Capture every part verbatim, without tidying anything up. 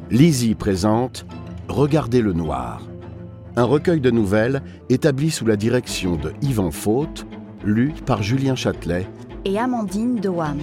Lizzie présente Regardez le noir, un recueil de nouvelles établi sous la direction de Yvan Faute, lu par Julien Châtelet et Amandine Doham.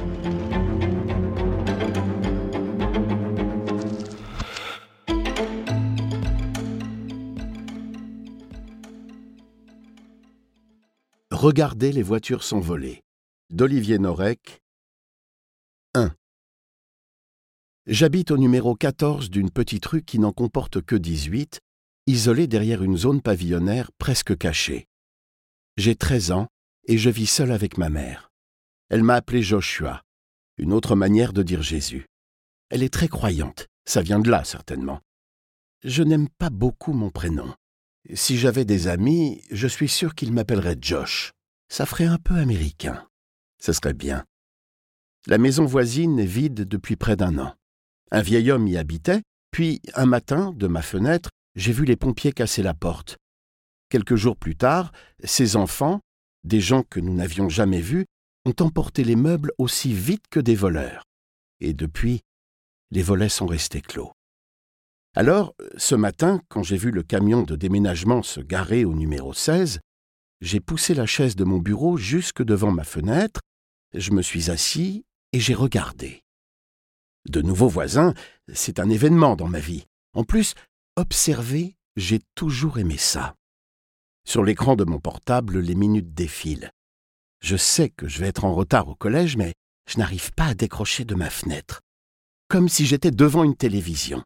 Regardez les voitures s'envoler, d'Olivier Norek. un. J'habite au numéro quatorze d'une petite rue qui n'en comporte que dix-huit, isolée derrière une zone pavillonnaire presque cachée. J'ai treize ans et je vis seul avec ma mère. Elle m'a appelé Joshua, une autre manière de dire Jésus. Elle est très croyante, ça vient de là certainement. Je n'aime pas beaucoup mon prénom. Si j'avais des amis, je suis sûr qu'ils m'appelleraient Josh. Ça ferait un peu américain. Ce serait bien. La maison voisine est vide depuis près d'un an. Un vieil homme y habitait, puis un matin, de ma fenêtre, j'ai vu les pompiers casser la porte. Quelques jours plus tard, ses enfants, des gens que nous n'avions jamais vus, ont emporté les meubles aussi vite que des voleurs. Et depuis, les volets sont restés clos. Alors, ce matin, quand j'ai vu le camion de déménagement se garer au numéro seize, j'ai poussé la chaise de mon bureau jusque devant ma fenêtre, je me suis assis et j'ai regardé. De nouveaux voisins, c'est un événement dans ma vie. En plus, observer, j'ai toujours aimé ça. Sur l'écran de mon portable, les minutes défilent. Je sais que je vais être en retard au collège, mais je n'arrive pas à décrocher de ma fenêtre. Comme si j'étais devant une télévision.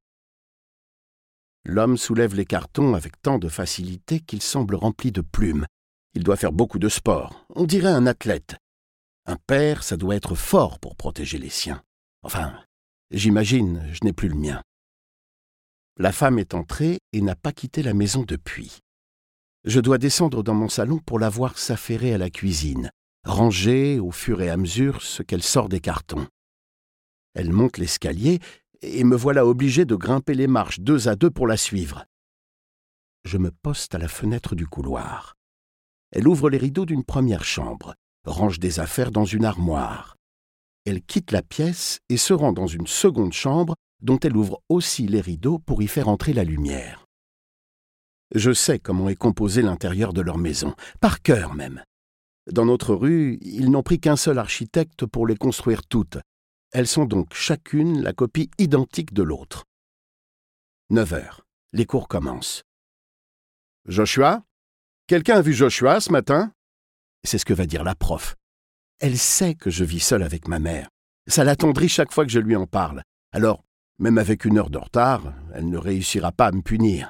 L'homme soulève les cartons avec tant de facilité qu'il semble rempli de plumes. Il doit faire beaucoup de sport. On dirait un athlète. Un père, ça doit être fort pour protéger les siens. Enfin, j'imagine, je n'ai plus le mien. La femme est entrée et n'a pas quitté la maison depuis. Je dois descendre dans mon salon pour la voir s'affairer à la cuisine, ranger au fur et à mesure ce qu'elle sort des cartons. Elle monte l'escalier et me voilà obligé de grimper les marches deux à deux pour la suivre. Je me poste à la fenêtre du couloir. Elle ouvre les rideaux d'une première chambre, range des affaires dans une armoire. Elle quitte la pièce et se rend dans une seconde chambre dont elle ouvre aussi les rideaux pour y faire entrer la lumière. Je sais comment est composé l'intérieur de leur maison, par cœur même. Dans notre rue, ils n'ont pris qu'un seul architecte pour les construire toutes. Elles sont donc chacune la copie identique de l'autre. neuf heures. Les cours commencent. « Joshua ? Quelqu'un a vu Joshua ce matin ?» C'est ce que va dire la prof. Elle sait que je vis seul avec ma mère. Ça l'attendrit chaque fois que je lui en parle. Alors, même avec une heure de retard, elle ne réussira pas à me punir.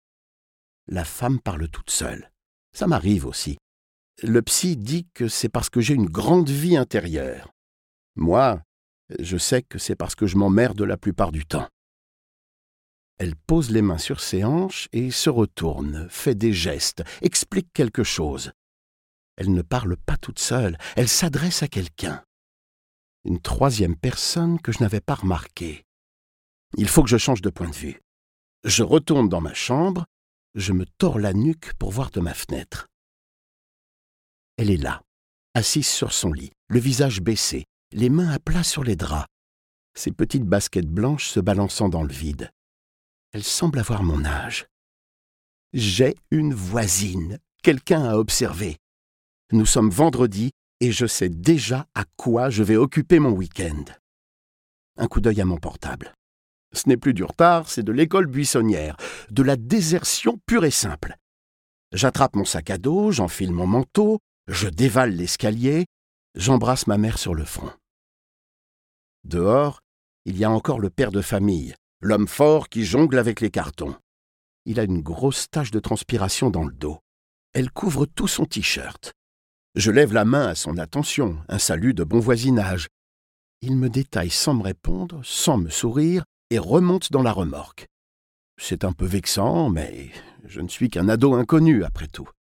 La femme parle toute seule. Ça m'arrive aussi. Le psy dit que c'est parce que j'ai une grande vie intérieure. Moi, je sais que c'est parce que je m'emmerde la plupart du temps. Elle pose les mains sur ses hanches et se retourne, fait des gestes, explique quelque chose. Elle ne parle pas toute seule, elle s'adresse à quelqu'un. Une troisième personne que je n'avais pas remarquée. Il faut que je change de point de vue. Je retourne dans ma chambre, je me tords la nuque pour voir de ma fenêtre. Elle est là, assise sur son lit, le visage baissé, les mains à plat sur les draps, ses petites baskets blanches se balançant dans le vide. Elle semble avoir mon âge. J'ai une voisine, quelqu'un à observer. Nous sommes vendredi et je sais déjà à quoi je vais occuper mon week-end. Un coup d'œil à mon portable. Ce n'est plus du retard, c'est de l'école buissonnière, de la désertion pure et simple. J'attrape mon sac à dos, j'enfile mon manteau, je dévale l'escalier, j'embrasse ma mère sur le front. Dehors, il y a encore le père de famille, l'homme fort qui jongle avec les cartons. Il a une grosse tache de transpiration dans le dos. Elle couvre tout son t-shirt. Je lève la main à son attention, un salut de bon voisinage. Il me détaille sans me répondre, sans me sourire, et remonte dans la remorque. C'est un peu vexant, mais je ne suis qu'un ado inconnu après tout.